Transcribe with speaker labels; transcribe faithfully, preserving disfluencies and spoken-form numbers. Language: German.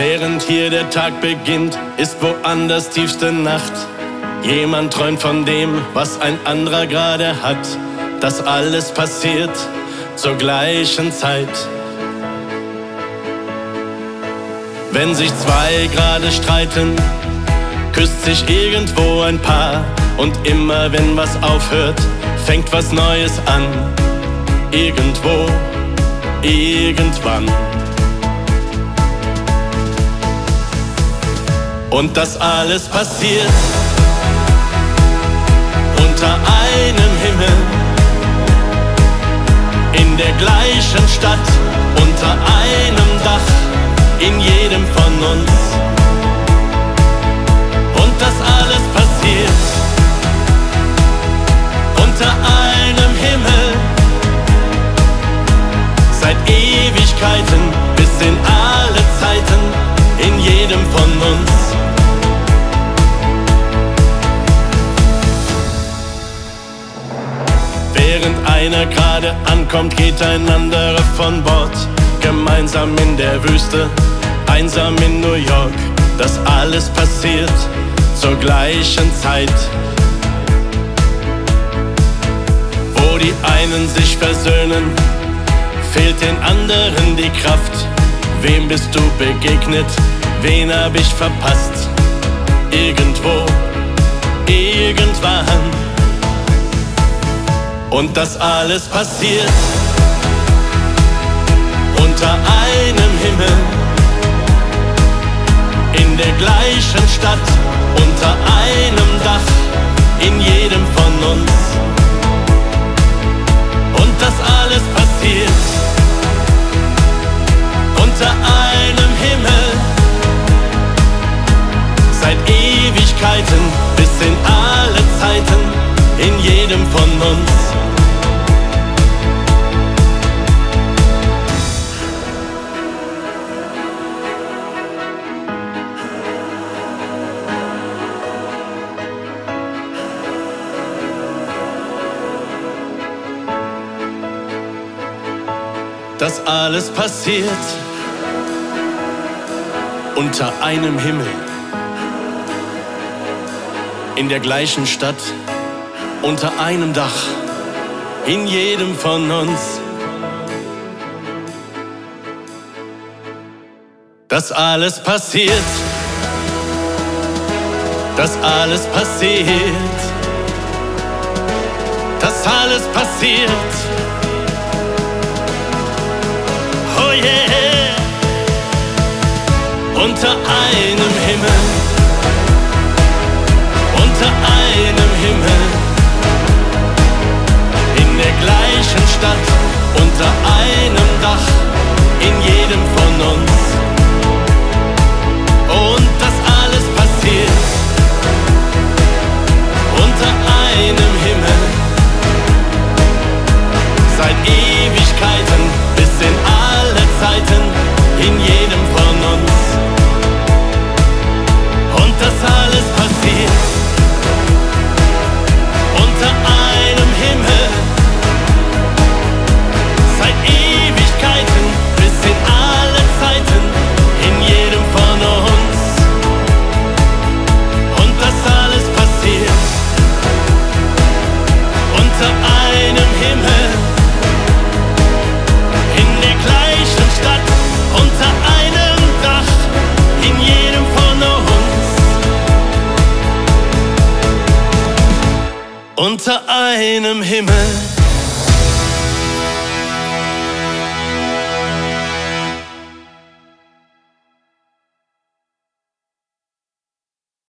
Speaker 1: Während hier der Tag beginnt, ist woanders tiefste Nacht. Jemand träumt von dem, was ein anderer gerade hat. Das alles passiert zur gleichen Zeit. Wenn sich zwei gerade streiten, küsst sich irgendwo ein Paar. Und immer wenn was aufhört, fängt was Neues an. Irgendwo, irgendwann. Und das alles passiert unter einem Himmel, in der gleichen Stadt, unter einem Dach, in jedem von uns. Und das alles passiert unter einem Himmel, seit Ewigkeiten bis in alle Zeiten, in jedem von uns. Während einer gerade ankommt, geht ein anderer von Bord. Gemeinsam in der Wüste, einsam in New York. Das alles passiert zur gleichen Zeit. Wo die einen sich versöhnen, fehlt den anderen die Kraft. Wem bist du begegnet? Wen hab ich verpasst? Irgendwo, irgendwann. Und das alles passiert unter einem Himmel, in der gleichen Stadt, unter einem Dach, in jedem von uns. Und das alles passiert unter einem Himmel, seit Ewigkeiten bis in alle Zeiten, in jedem von uns. Das alles passiert unter einem Himmel, in der gleichen Stadt, unter einem Dach, in jedem von uns. Das alles passiert, das alles passiert, das alles passiert. Oh yeah! Unter einem Himmel, unter einem Himmel, in der gleichen Stadt, unter einem Dach, in jedem von uns. Und das alles passiert unter einem Himmel, seit Ewigkeiten bis in alle Zeiten, in jedem von uns. Und das alles passiert unter einem Himmel, seit Ewigkeiten bis in alle Zeiten, in jedem von uns. Und das alles passiert unter einem Himmel, in der gleichen Stadt, unter einem Dach, in jedem von uns. Unter einem Himmel.